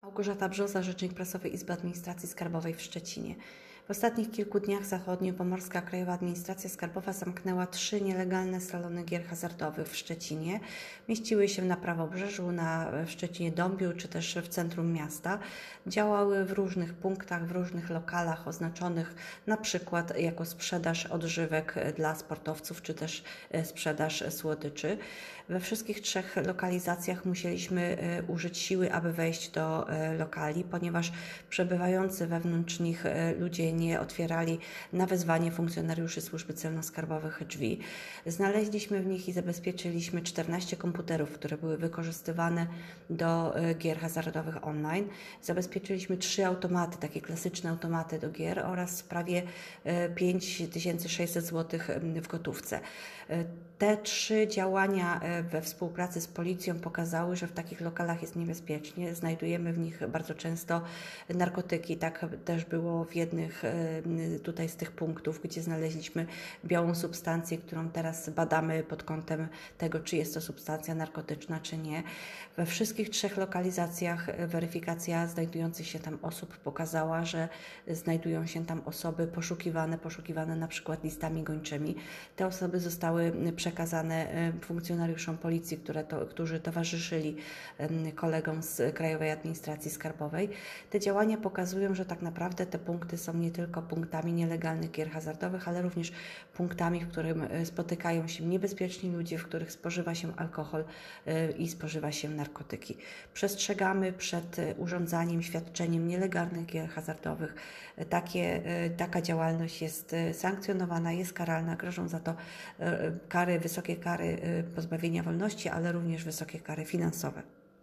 Małgorzata Brzoza, rzecznik prasowy Izby Administracji Skarbowej w Szczecinie. W ostatnich kilku dniach Zachodniopomorska Krajowa Administracja Skarbowa zamknęła 3 nielegalne salony gier hazardowych w Szczecinie. Mieściły się na Prawobrzeżu, w Szczecinie-Dąbiu czy też w centrum miasta. Działały w różnych punktach, w różnych lokalach oznaczonych na przykład jako sprzedaż odżywek dla sportowców czy też sprzedaż słodyczy. We wszystkich 3 lokalizacjach musieliśmy użyć siły, aby wejść do lokali, ponieważ przebywający wewnątrz nich ludzie nie otwierali na wezwanie funkcjonariuszy służby celno-skarbowych drzwi. Znaleźliśmy w nich i zabezpieczyliśmy 14 komputerów, które były wykorzystywane do gier hazardowych online. Zabezpieczyliśmy 3 automaty, takie klasyczne automaty do gier oraz prawie 5600 zł w gotówce. Te 3 działania we współpracy z policją pokazały, że w takich lokalach jest niebezpiecznie. Znajdujemy w nich bardzo często narkotyki. Tak też było w jednych tutaj z tych punktów, gdzie znaleźliśmy białą substancję, którą teraz badamy pod kątem tego, czy jest to substancja narkotyczna, czy nie. We wszystkich 3 lokalizacjach weryfikacja znajdujących się tam osób pokazała, że znajdują się tam osoby poszukiwane na przykład listami gończymi. Te osoby zostały przekazane funkcjonariuszom policji, którzy towarzyszyli kolegom z Krajowej Administracji Skarbowej. Te działania pokazują, że tak naprawdę te punkty są nie tylko punktami nielegalnych gier hazardowych, ale również punktami, w którym spotykają się niebezpieczni ludzie, w których spożywa się alkohol i spożywa się narkotyki. Przestrzegamy przed urządzaniem, świadczeniem nielegalnych gier hazardowych. Taka działalność jest sankcjonowana, jest karalna, grożą za to wysokie kary pozbawienia wolności, ale również wysokie kary finansowe.